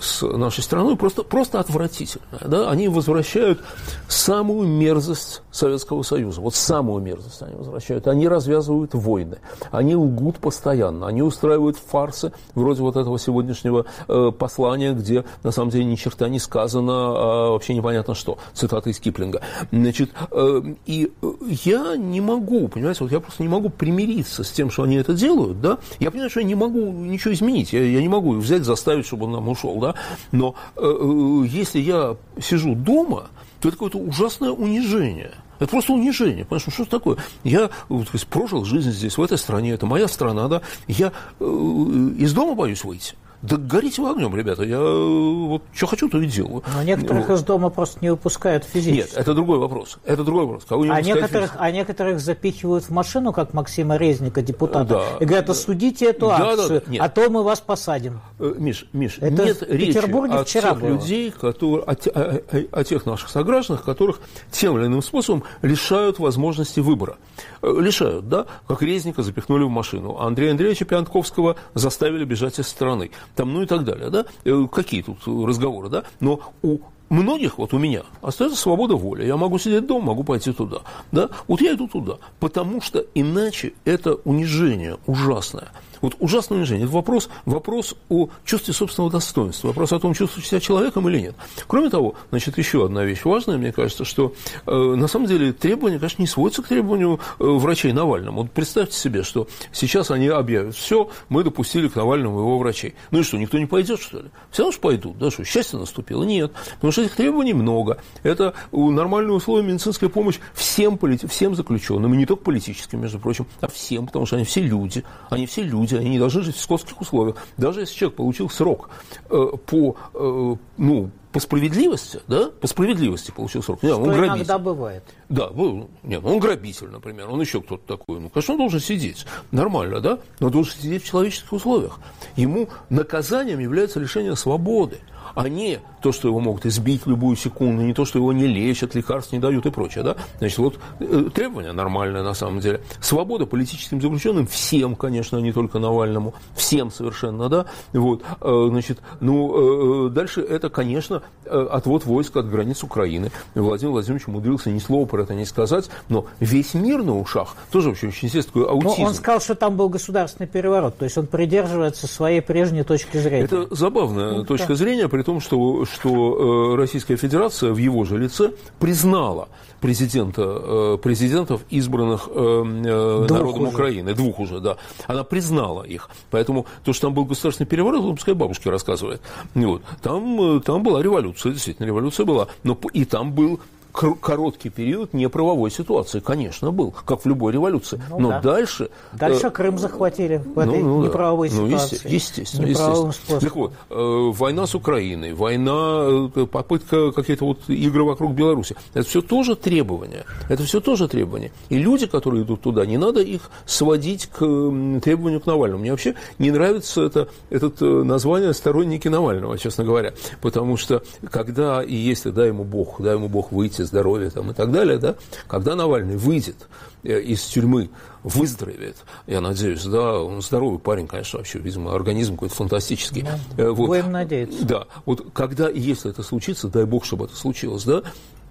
с нашей страной просто, просто отвратительное. Да? Они возвращают самую мерзость Советского Союза. Вот самую мерзость они возвращают. Они развязывают войны. Они лгут постоянно. Они устраивают фарсы, вроде вот этого сегодняшнего э, послания, где на самом деле ни черта не сказано, а вообще непонятно что. Цитата из Киплинга. Значит, э, и я не могу, понимаете, вот я просто не могу примириться с тем, что они это делают. Да? Я понимаю, что я не могу ничего изменить. Я, я не могу их взять, заставить, чтобы он нам ушел. Да? Но э, э, если я сижу дома, то это какое-то ужасное унижение. Это просто унижение. Понимаешь, ну что это такое? Я вот, прожил жизнь здесь, в этой стране, это моя страна, да. Я э, из дома боюсь выйти. Да горите вы огнем, ребята, я вот что хочу, то и делаю. Но некоторых вот. Из дома просто не выпускают физически. Нет, это другой вопрос. Это другой вопрос. Кого не а, некоторых, а некоторых запихивают в машину, как Максима Резника, депутата, да. И говорят, осудите эту да, акцию, да, да. А то мы вас посадим. Миш, Миш, это нет речи о тех было. людей, которые, о, о, о, о тех наших согражданах, которых тем или иным способом лишают возможности выбора. Лишают, да? Как Резника запихнули в машину, а Андрея Андреевича Пьянковского заставили бежать из страны. Там, ну и так далее, да? Какие тут разговоры, да? Но у многих, вот у меня, остается свобода воли. Я могу сидеть дома, могу пойти туда, да? Вот я иду туда, потому что иначе это унижение ужасное. Вот ужасное унижение. Это вопрос, вопрос о чувстве собственного достоинства, вопрос о том, чувствует себя человеком или нет. Кроме того, значит, еще одна вещь важная, мне кажется, что э, на самом деле требования, конечно, не сводятся к требованию э, врачей Навальному. Вот представьте себе, что сейчас они объявят, все, мы допустили к Навальному его врачей. Ну и что, никто не пойдет, что ли? Все равно же пойдут, да, что, счастье наступило? Нет, потому что этих требований много. Это нормальные условия медицинская помощь всем, полит... всем заключенным, и не только политическим, между прочим, а всем, потому что они все люди, они все люди, они не должны жить в скотских условиях. Даже если человек получил срок э, по, э, ну, по справедливости, да, по справедливости получил срок. Что он грабитель. Иногда бывает. Да, ну, нет, он грабитель, например, он еще кто-то такой. Ну, конечно, он должен сидеть. Нормально, да? Но он должен сидеть в человеческих условиях. Ему наказанием является лишение свободы, а не то, что его могут избить в любую секунду, не то, что его не лечат, лекарств не дают и прочее. Да? Значит, вот э, требования нормальные на самом деле. Свобода политическим заключенным всем, конечно, а не только Навальному, всем совершенно, да. Вот, э, значит, ну, э, дальше это, конечно, э, отвод войск от границ Украины. Владимир Владимирович умудрился ни слова про это не сказать, но весь мир на ушах, тоже вообще очень естественно, такой аутизм. Но он сказал, что там был государственный переворот, то есть он придерживается своей прежней точки зрения. Это забавная ну, точка да. зрения, при том, что что Российская Федерация в его же лице признала президента, президентов, избранных двух народом уже. Украины, двух уже, да, она признала их. Поэтому то, что там был государственный переворот, ну, пускай бабушки рассказывает. Вот. Там, там была революция, действительно, революция была, но и там был короткий период неправовой ситуации, конечно, был, как в любой революции. Ну, но да. дальше... Дальше э, Крым захватили в этой ну, ну, неправовой да. ситуации. Ну, естественно, естественно. Так вот, э, война с Украиной, война, э, попытка какие-то вот игры вокруг Беларуси, это все тоже требования. Это все тоже требования. И люди, которые идут туда, не надо их сводить к э, требованию к Навальному. Мне вообще не нравится это, это э, название «сторонники Навального», честно говоря. Потому что, когда и если, дай ему Бог, дай ему Бог выйти, здоровья там, и так далее, да, когда Навальный выйдет из тюрьмы, выздоровеет, я надеюсь, да, он здоровый парень, конечно, вообще, видимо, организм какой-то фантастический. Ну, вот. Будем надеяться. Да, вот когда, если это случится, дай Бог, чтобы это случилось, да,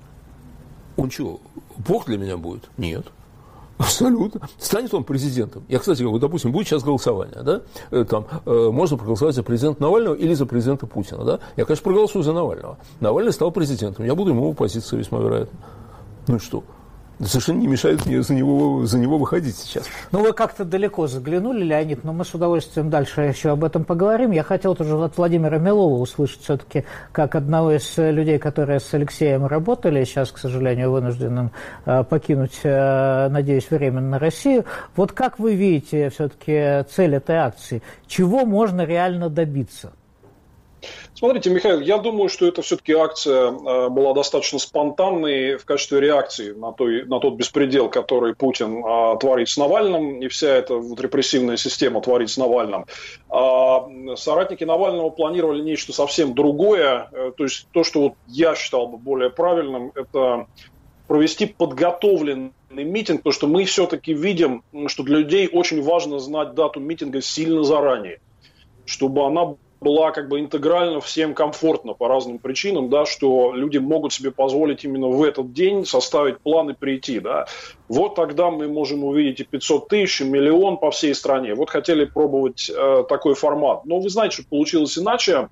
он что, Бог для меня будет? Нет. Абсолютно. Станет он президентом. Я, кстати, вот, допустим, будет сейчас голосование, да, там, э, можно проголосовать за президента Навального или за президента Путина, да. Я, конечно, проголосую за Навального. Навальный стал президентом, я буду ему в оппозиции весьма вероятно. Ну и что? Совершенно не мешает мне за него, за него выходить сейчас. Ну, вы как-то далеко заглянули, Леонид, но мы с удовольствием дальше еще об этом поговорим. Я хотел тоже от Владимира Милова услышать все-таки, как одного из людей, которые с Алексеем работали, сейчас, к сожалению, вынужденным покинуть, надеюсь, временно Россию. Вот как вы видите все-таки цель этой акции? Чего можно реально добиться? Смотрите, Михаил, я думаю, что это все-таки акция была достаточно спонтанной в качестве реакции на, той, на тот беспредел, который Путин а, творит с Навальным, и вся эта вот репрессивная система творит с Навальным. А, соратники Навального планировали нечто совсем другое. То есть то, что вот я считал бы более правильным, это провести подготовленный митинг, потому что мы все-таки видим, что для людей очень важно знать дату митинга сильно заранее, чтобы она была как бы интегрально всем комфортна по разным причинам, да, что люди могут себе позволить именно в этот день составить план и прийти. Да. Вот тогда мы можем увидеть и пятьсот тысяч, и миллион по всей стране. Вот хотели пробовать э, такой формат. Но вы знаете, что получилось иначе.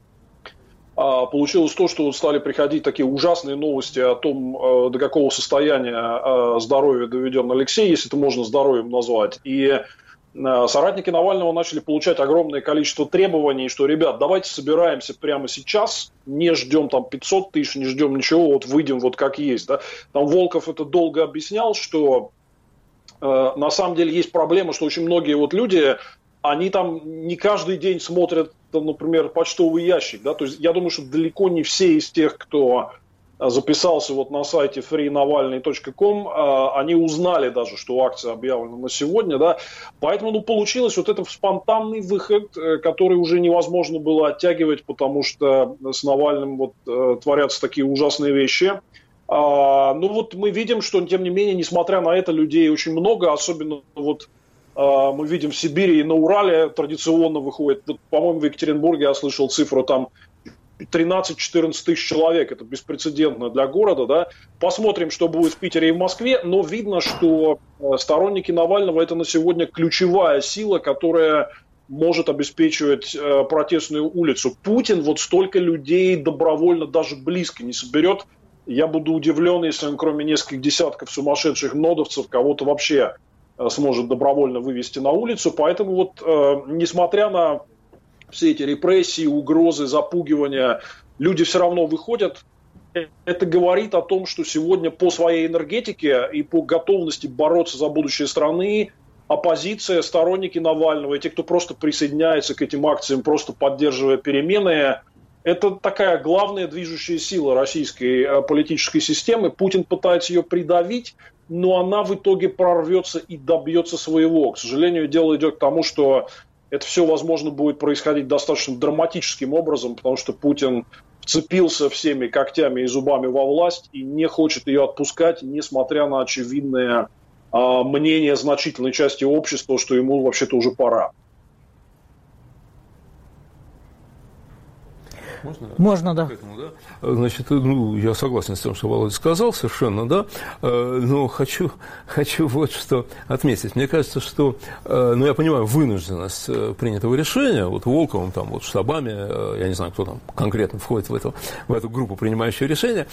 А, получилось то, что вот стали приходить такие ужасные новости о том, э, до какого состояния э, здоровья доведен Алексей, если это можно здоровьем назвать. И соратники Навального начали получать огромное количество требований, что, ребят, давайте собираемся прямо сейчас, не ждем там пятьсот тысяч, не ждем ничего, вот выйдем вот как есть. Да? Там Волков это долго объяснял, что э, на самом деле есть проблема, что очень многие вот люди, они там не каждый день смотрят, там, например, почтовый ящик. Да? То есть я думаю, что далеко не все из тех, кто записался вот на сайте фри навальный точка ком, они узнали даже, что акция объявлена на сегодня, да, поэтому, ну, получилось вот этот спонтанный выход, который уже невозможно было оттягивать, потому что с Навальным вот творятся такие ужасные вещи. А, ну, вот мы видим, что, тем не менее, несмотря на это, людей очень много, особенно вот а, мы видим в Сибири и на Урале традиционно выходит, вот, по-моему, в Екатеринбурге я слышал цифру там тринадцать-четырнадцать тысяч человек, это беспрецедентно для города, да. Посмотрим, что будет в Питере и в Москве, но видно, что сторонники Навального это на сегодня ключевая сила, которая может обеспечивать э, протестную улицу. Путин вот столько людей добровольно даже близко не соберет. Я буду удивлен, если он кроме нескольких десятков сумасшедших нодовцев кого-то вообще э, сможет добровольно вывести на улицу. Поэтому вот, э, несмотря на все эти репрессии, угрозы, запугивания, люди все равно выходят. Это говорит о том, что сегодня по своей энергетике и по готовности бороться за будущее страны оппозиция, сторонники Навального и те, кто просто присоединяется к этим акциям, просто поддерживая перемены, это такая главная движущая сила российской политической системы. Путин пытается ее придавить, но она в итоге прорвется и добьется своего. К сожалению, дело идет к тому, что это все, возможно, будет происходить достаточно драматическим образом, потому что Путин вцепился всеми когтями и зубами во власть и не хочет ее отпускать, несмотря на очевидное а, мнение значительной части общества, что ему вообще-то уже пора. Можно? Можно, да. Этому, да? Значит, ну, я согласен с тем, что Володя сказал, совершенно, да, но хочу, хочу вот что отметить. Мне кажется, что, ну, я понимаю вынужденность принятого решения, вот Волковым, там, вот штабами, я не знаю, кто там конкретно входит в эту, в эту группу, принимающую решения,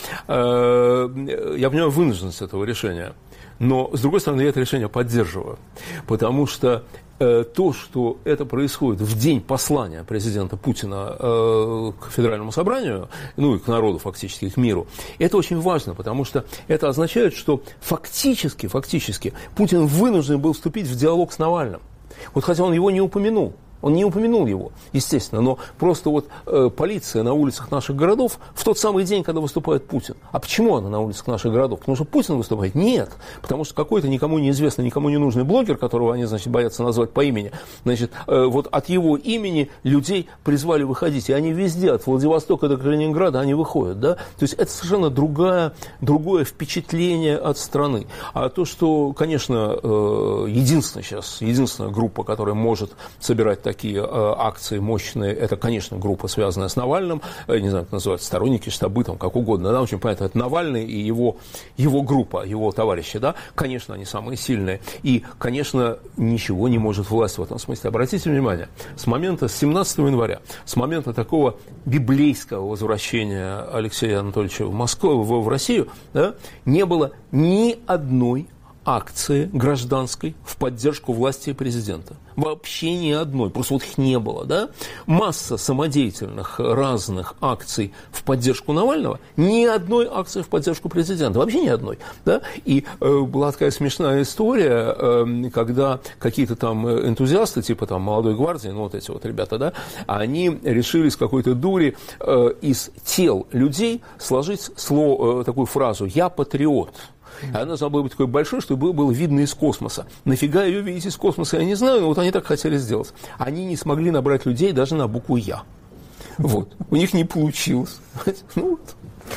я понимаю вынужденность этого решения. Но, с другой стороны, я это решение поддерживаю, потому что э, то, что это происходит в день послания президента Путина э, к Федеральному собранию, ну и к народу фактически, к миру, это очень важно, потому что это означает, что фактически, фактически Путин вынужден был вступить в диалог с Навальным. Вот хотя он его не упомянул. Он не упомянул его, естественно, но просто вот э, полиция на улицах наших городов в тот самый день, когда выступает Путин. А почему она на улицах наших городов? Потому что Путин выступает? Нет. Потому что какой-то никому неизвестный, никому не нужный блогер, которого они, значит, боятся назвать по имени, значит, э, вот от его имени людей призвали выходить. И они везде, от Владивостока до Калининграда, они выходят, да? То есть это совершенно другая, другое впечатление от страны. А то, что, конечно, э, единственная сейчас, единственная группа, которая может собирать такие такие э, акции мощные, это, конечно, группа, связанная с Навальным, э, не знаю, как называется, сторонники, штабы, там, как угодно, да, очень понятно, это Навальный и его, его группа, его товарищи, да, конечно, они самые сильные, и, конечно, ничего не может власть в этом смысле. Обратите внимание, с момента, с семнадцатого января, с момента такого библейского возвращения Алексея Анатольевича в Москву, в, в Россию, да, не было ни одной акции гражданской в поддержку власти и президента. Вообще ни одной, просто вот их не было, да? Масса самодеятельных разных акций в поддержку Навального, ни одной акции в поддержку президента, вообще ни одной, да? И э, была такая смешная история, э, когда какие-то там энтузиасты, типа там молодой гвардии, ну вот эти вот ребята, да, они решили с какой-то дури э, из тел людей сложить слово, э, такую фразу «я патриот». Она должна была быть такой большой, чтобы было видно из космоса. Нафига ее видеть из космоса, я не знаю, но вот они так хотели сделать. Они не смогли набрать людей даже на букву «Я». Вот. У них не получилось. Ну, вот.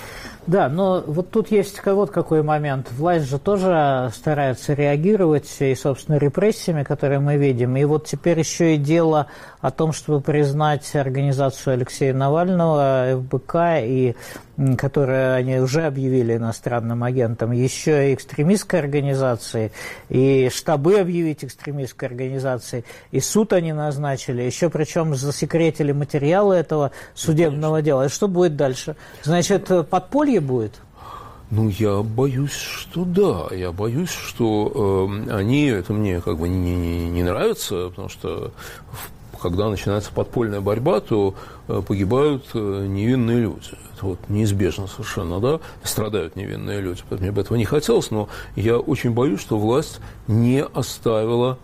Да, но вот тут есть вот какой момент. Власть же тоже старается реагировать и, собственно, репрессиями, которые мы видим. И вот теперь еще и дело о том, чтобы признать организацию Алексея Навального, эф бэ ка, и, которую они уже объявили иностранным агентом, еще и экстремистской организацией, и штабы объявить экстремистской организацией, и суд они назначили, еще причем засекретили материалы этого судебного дела. И что будет дальше? Значит, подполье будет? Ну, я боюсь, что да. Я боюсь, что э, они, это мне как бы не, не, не нравится, потому что когда начинается подпольная борьба, то э, погибают э, невинные люди. Это вот неизбежно совершенно, да, страдают невинные люди. Мне бы этого не хотелось, но я очень боюсь, что власть не оставила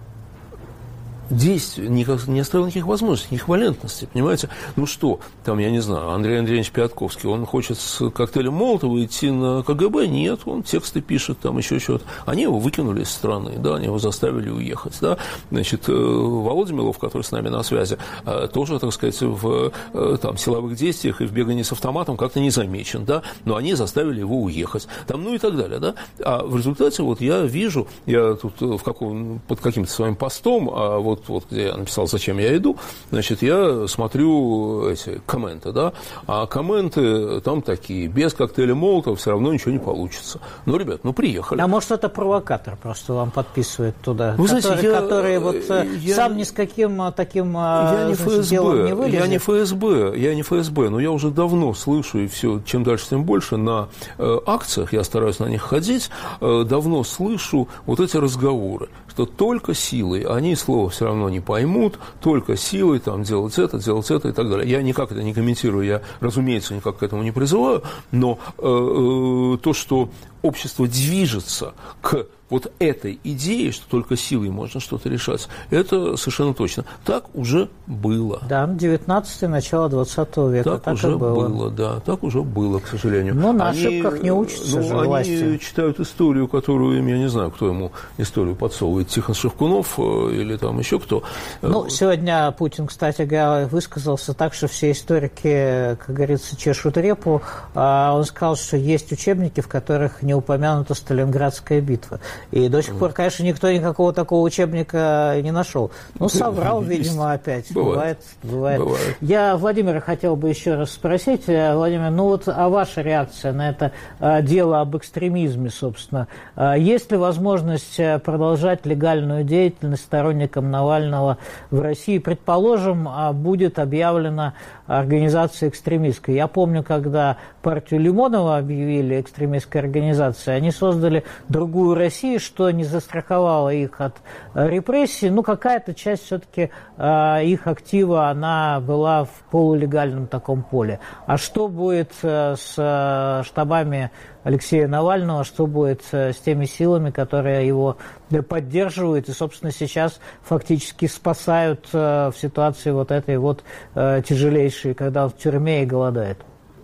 действий, не, не оставил никаких возможностей, никаких валентностей, понимаете? Ну что, там, я не знаю, Андрей Андреевич Пятковский, он хочет с коктейлем Молотова идти на ка гэ бэ? Нет, он тексты пишет, там еще что-то. Они его выкинули из страны, да, они его заставили уехать, да. Значит, Володя Милов, который с нами на связи, тоже, так сказать, в там, силовых действиях и в бегании с автоматом как-то не замечен, да, но они заставили его уехать, там, ну и так далее, да. А в результате вот я вижу, я тут в каком, под каким-то своим постом, а вот вот где я написал, зачем я иду, значит, я смотрю эти комменты, да, а комменты там такие, без коктейля Молотова все равно ничего не получится. Ну, ребят, ну, приехали. А может, это провокатор просто вам подписывает туда, вы который, знаете, я, который вот я, сам ни с каким таким я не значит, делом не вылезет? Я не эф эс бэ, я не эф эс бэ, но я уже давно слышу, и все, чем дальше, тем больше, на э, акциях, я стараюсь на них ходить, э, давно слышу вот эти разговоры, что только силой, они слово все равно не поймут, только силой там делать это, делать это и так далее. Я никак это не комментирую, я, разумеется, никак к этому не призываю, но э, э, то, что общество движется к вот этой идее, что только силой можно что-то решать, это совершенно точно. Так уже было. Да, девятнадцатое, начало двадцатого века. Так, так уже и было. было, да, так уже было, к сожалению. Но на они, ошибках не учатся ну, же они власти. читают историю, которую им, я не знаю, кто ему историю подсовывает, Тихон Шевкунов или там еще кто. Ну, сегодня Путин, кстати говоря, высказался так, что все историки, как говорится, чешут репу. Он сказал, что есть учебники, в которых не упомянута Сталинградская битва. И до сих пор, конечно, никто никакого такого учебника не нашел. Ну, соврал, видимо, опять. Бывает. Бывает. Бывает. Я Владимира хотел бы еще раз спросить. Владимир, ну вот а ваша реакция на это дело об экстремизме, собственно? Есть ли возможность продолжать легальную деятельность сторонникам Навального в России? Предположим, будет объявлена организация экстремистской. Я помню, когда партию Лимонова объявили экстремистской организацией, они создали другую Россию, что не застраховало их от репрессий. Ну, какая-то часть все-таки э, их актива, она была в полулегальном таком поле. А что будет э, с э, штабами Алексея Навального, что будет э, с теми силами, которые его поддерживают и, собственно, сейчас фактически спасают э, в ситуации вот этой вот э, тяжелейшей, когда он в тюрьме и голодает?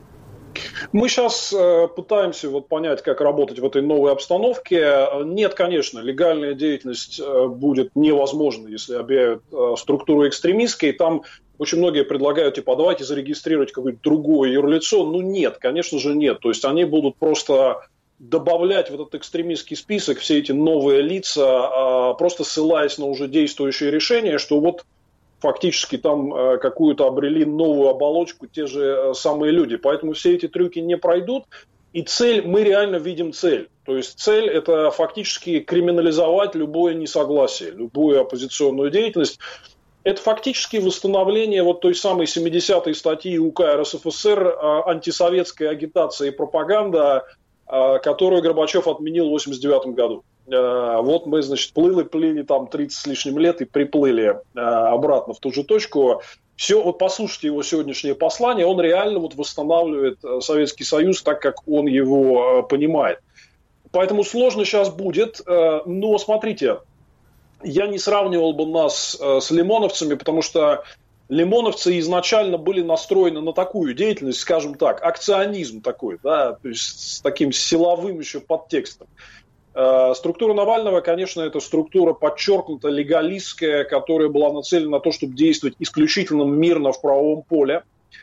Мы сейчас э, пытаемся вот понять, как работать в этой новой обстановке. Нет, конечно, легальная деятельность э, будет невозможна, если объявят э, структуру экстремистской. Там очень многие предлагают, типа, давайте зарегистрировать какое-то другое юрлицо. Ну нет, конечно же нет. То есть они будут просто добавлять в этот экстремистский список все эти новые лица, э, просто ссылаясь на уже действующие решения, что вот фактически там э, какую-то обрели новую оболочку те же э, самые люди. Поэтому все эти трюки не пройдут. И цель, мы реально видим цель. То есть цель – это фактически криминализовать любое несогласие, любую оппозиционную деятельность. Это фактически восстановление вот той самой семидесятой статьи УК эр эс эф эс эр э, антисоветская агитация и пропаганда, э, которую Горбачев отменил в восемьдесят девятом году. Вот мы, значит, плыли, плыли там тридцать с лишним лет и приплыли э, обратно в ту же точку. Все, вот послушайте его сегодняшнее послание, он реально вот восстанавливает Советский Союз так, как он его э, понимает. Поэтому сложно сейчас будет, э, но смотрите, я не сравнивал бы нас э, с лимоновцами, потому что лимоновцы изначально были настроены на такую деятельность, скажем так, акционизм такой, да, то есть с таким силовым еще подтекстом. Структура Навального, конечно, это структура подчеркнуто легалистская, которая была нацелена на то, чтобы действовать исключительно мирно в правовом поле.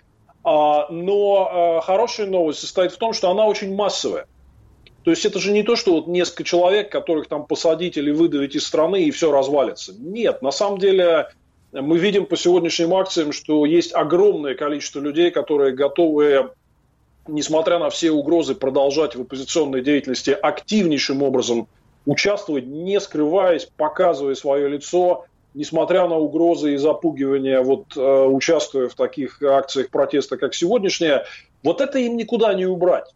Но хорошая новость состоит в том, что она очень массовая. То есть это же не то, что вот несколько человек, которых там посадить или выдавить из страны, и все развалится. Нет, на самом деле мы видим по сегодняшним акциям, что есть огромное количество людей, которые готовы, несмотря на все угрозы, продолжать в оппозиционной деятельности активнейшим образом участвовать, не скрываясь, показывая свое лицо, несмотря на угрозы и запугивания, вот, участвуя в таких акциях протеста, как сегодняшняя. Вот это им никуда не убрать.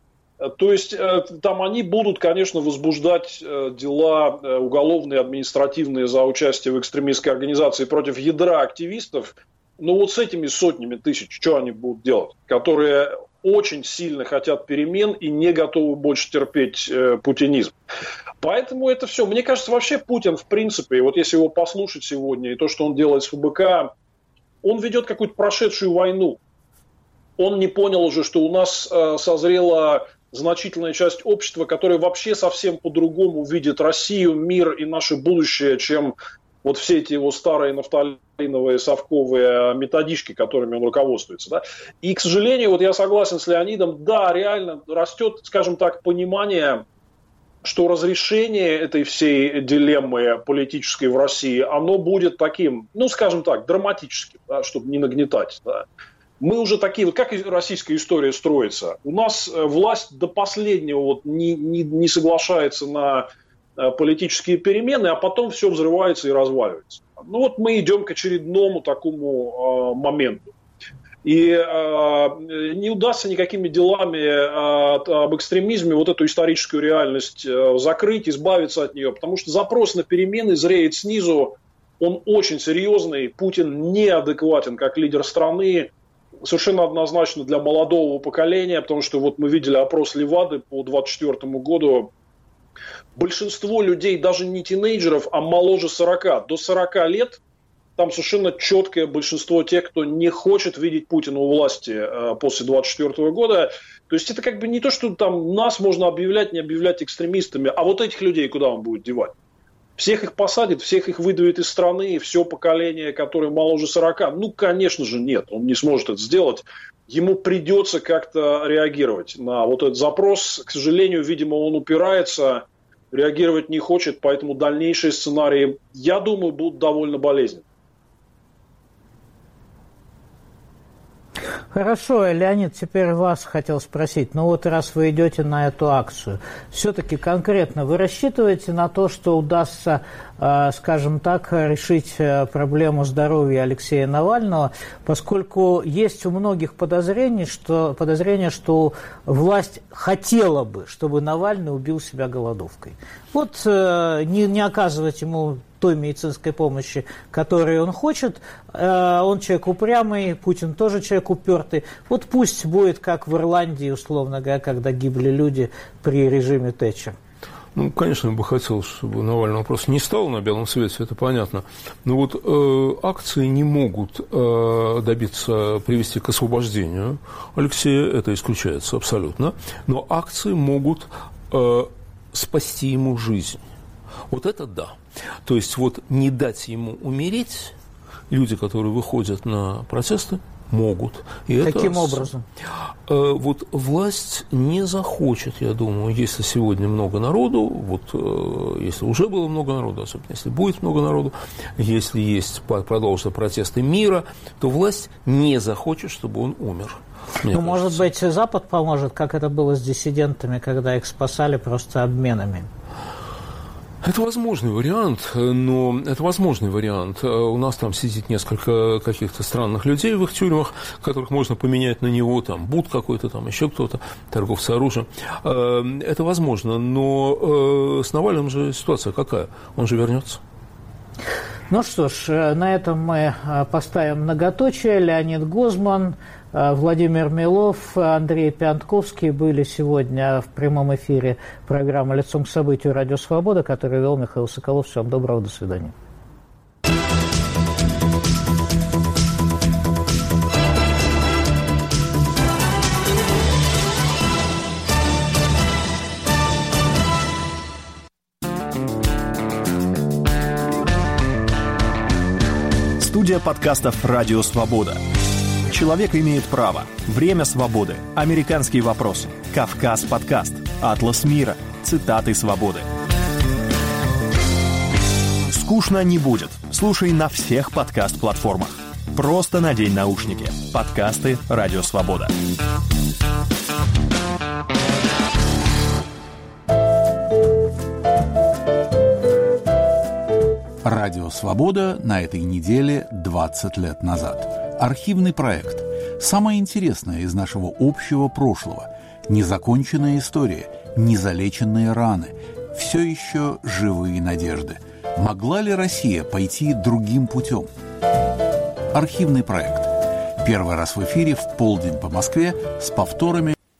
То есть там они будут, конечно, возбуждать дела уголовные, административные за участие в экстремистской организации против ядра активистов. Но вот с этими сотнями тысяч, что они будут делать? Которые очень сильно хотят перемен и не готовы больше терпеть путинизм. Поэтому это все. Мне кажется, вообще Путин, в принципе, и вот если его послушать сегодня, и то, что он делает с ФБК, он ведет какую-то прошедшую войну. Он не понял уже, что у нас созрела значительная часть общества, которая вообще совсем по-другому видит Россию, мир и наше будущее, чем вот все эти его старые нафталиновые совковые методички, которыми он руководствуется. Да? И, к сожалению, вот я согласен с Леонидом, да, реально растет, скажем так, понимание, что разрешение этой всей дилеммы политической в России, оно будет таким, ну, скажем так, драматическим, да, чтобы не нагнетать, да. Мы уже такие, вот как российская история строится. У нас власть до последнего вот не, не, не соглашается на политические перемены, а потом все взрывается и разваливается. Ну вот мы идем к очередному такому э, моменту. И э, не удастся никакими делами э, об экстремизме вот эту историческую реальность э, закрыть, избавиться от нее. Потому что запрос на перемены зреет снизу, он очень серьезный. Путин неадекватен как лидер страны. Совершенно однозначно для молодого поколения, потому что вот мы видели опрос Левады по двадцать четвёртому году. Большинство людей, даже не тинейджеров, а моложе сорока, до сорока лет, там совершенно четкое большинство тех, кто не хочет видеть Путина у власти э, после двадцать четвёртого года. То есть это как бы не то, что там нас можно объявлять, не объявлять экстремистами, а вот этих людей куда он будет девать? Всех их посадит, всех их выдавит из страны, и все поколение, которое моложе сорока, ну, конечно же, нет, он не сможет это сделать. Ему придется как-то реагировать на вот этот запрос. К сожалению, видимо, он упирается, реагировать не хочет, поэтому дальнейшие сценарии, я думаю, будут довольно болезненны. Хорошо, Леонид, теперь вас хотел спросить. Ну вот раз вы идете на эту акцию, все-таки конкретно вы рассчитываете на то, что удастся, э, скажем так, решить проблему здоровья Алексея Навального, поскольку есть у многих подозрений, что, подозрение, что власть хотела бы, чтобы Навальный убил себя голодовкой. Вот э, не, не оказывать ему той медицинской помощи, которую он хочет. Он человек упрямый, Путин тоже человек упертый. Вот пусть будет как в Ирландии, условно говоря, когда гибли люди при режиме Тэтчер. Ну, конечно, я бы хотел, чтобы Навального просто не стало на белом свете, это понятно. Но вот э, акции не могут э, добиться, привести к освобождению Алексея, это исключается абсолютно. Но акции могут э, спасти ему жизнь. Вот это да. То есть вот не дать ему умереть, люди, которые выходят на протесты, могут. И Каким это, образом? Э, вот власть не захочет, я думаю, если сегодня много народу, вот э, если уже было много народу, особенно если будет много народу, если есть продолжатся протесты мира, то власть не захочет, чтобы он умер. Ну, может быть, Запад поможет, как это было с диссидентами, когда их спасали просто обменами? Это возможный вариант, но это возможный вариант. У нас там сидит несколько каких-то странных людей в их тюрьмах, которых можно поменять на него, там, Буд какой-то, там, еще кто-то, торговцы оружием. Это возможно, но с Навальным же ситуация какая? Он же вернется. Ну что ж, на этом мы поставим многоточие. Леонид Гозман, Владимир Милов, Андрей Пиантковский были сегодня в прямом эфире программы «Лицом к событию» «Радио Свобода», которую вел Михаил Соколов. Всего вам доброго, до свидания. Студия подкастов «Радио Свобода». Человек имеет право. Время свободы. Американские вопросы. Кавказ подкаст. Атлас мира. Цитаты свободы. Скучно не будет. Слушай на всех подкаст-платформах. Просто надень наушники. Подкасты «Радио Свобода». Радио «Свобода» на этой неделе двадцать лет назад. Архивный проект. Самое интересное из нашего общего прошлого. Незаконченная история, незалеченные раны. Все еще живые надежды. Могла ли Россия пойти другим путем? Архивный проект. Первый раз в эфире в полдень по Москве с повторами